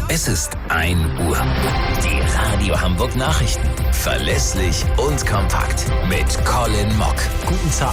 Es ist 1 Uhr. Die Radio Hamburg Nachrichten. Verlässlich und kompakt. Mit Colin Mock. Guten Tag.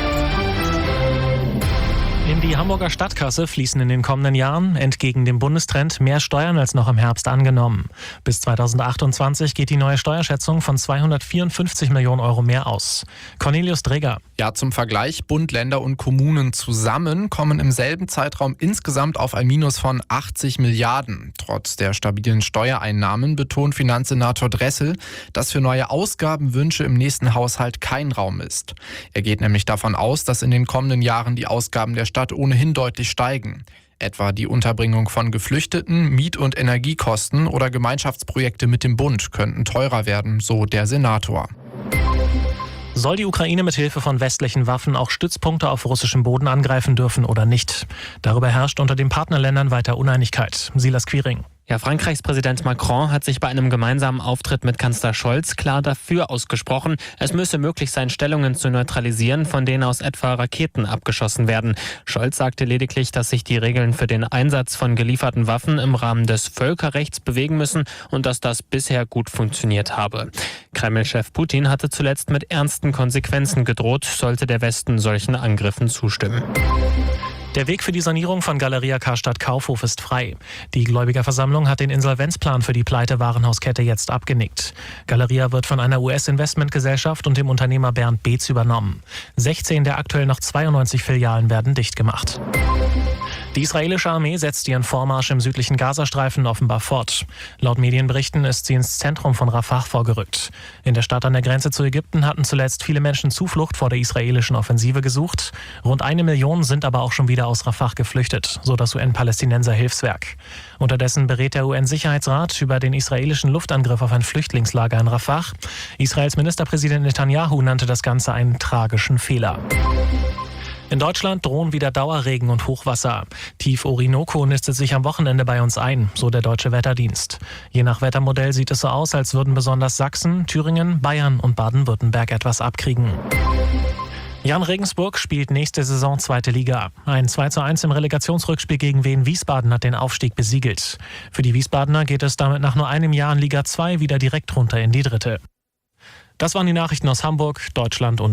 In die Hamburger Stadtkasse fließen in den kommenden Jahren, entgegen dem Bundestrend, mehr Steuern als noch im Herbst angenommen. Bis 2028 geht die neue Steuerschätzung von 254 Millionen Euro mehr aus. Cornelius Dreger. Ja, zum Vergleich, Bund, Länder und Kommunen zusammen kommen im selben Zeitraum insgesamt auf ein Minus von 80 Milliarden. Trotz der stabilen Steuereinnahmen betont Finanzsenator Dressel, dass für neue Ausgabenwünsche im nächsten Haushalt kein Raum ist. Er geht nämlich davon aus, dass in den kommenden Jahren die Ausgaben der Stadt ohnehin deutlich steigen. Etwa die Unterbringung von Geflüchteten, Miet- und Energiekosten oder Gemeinschaftsprojekte mit dem Bund könnten teurer werden, so der Senator. Soll die Ukraine mit Hilfe von westlichen Waffen auch Stützpunkte auf russischem Boden angreifen dürfen oder nicht? Darüber herrscht unter den Partnerländern weiter Uneinigkeit. Silas Quiring. Ja, Frankreichs Präsident Macron hat sich bei einem gemeinsamen Auftritt mit Kanzler Scholz klar dafür ausgesprochen, es müsse möglich sein, Stellungen zu neutralisieren, von denen aus etwa Raketen abgeschossen werden. Scholz sagte lediglich, dass sich die Regeln für den Einsatz von gelieferten Waffen im Rahmen des Völkerrechts bewegen müssen und dass das bisher gut funktioniert habe. Kreml-Chef Putin hatte zuletzt mit ernsten Konsequenzen gedroht, sollte der Westen solchen Angriffen zustimmen. Der Weg für die Sanierung von Galeria Karstadt Kaufhof ist frei. Die Gläubigerversammlung hat den Insolvenzplan für die Pleite-Warenhauskette jetzt abgenickt. Galeria wird von einer US-Investmentgesellschaft und dem Unternehmer Bernd Beetz übernommen. 16 der aktuell noch 92 Filialen werden dicht gemacht. Die israelische Armee setzt ihren Vormarsch im südlichen Gazastreifen offenbar fort. Laut Medienberichten ist sie ins Zentrum von Rafah vorgerückt. In der Stadt an der Grenze zu Ägypten hatten zuletzt viele Menschen Zuflucht vor der israelischen Offensive gesucht. Rund 1 Million sind aber auch schon wieder aus Rafah geflüchtet, so das UN-Palästinenser-Hilfswerk. Unterdessen berät der UN-Sicherheitsrat über den israelischen Luftangriff auf ein Flüchtlingslager in Rafah. Israels Ministerpräsident Netanyahu nannte das Ganze einen tragischen Fehler. In Deutschland drohen wieder Dauerregen und Hochwasser. Tief Orinoco nistet sich am Wochenende bei uns ein, so der Deutsche Wetterdienst. Je nach Wettermodell sieht es so aus, als würden besonders Sachsen, Thüringen, Bayern und Baden-Württemberg etwas abkriegen. Jan Regensburg spielt nächste Saison 2. Liga. Ein 2:1 im Relegationsrückspiel gegen Wien Wiesbaden hat den Aufstieg besiegelt. Für die Wiesbadener geht es damit nach nur einem Jahr in Liga 2 wieder direkt runter in die 3. Das waren die Nachrichten aus Hamburg, Deutschland und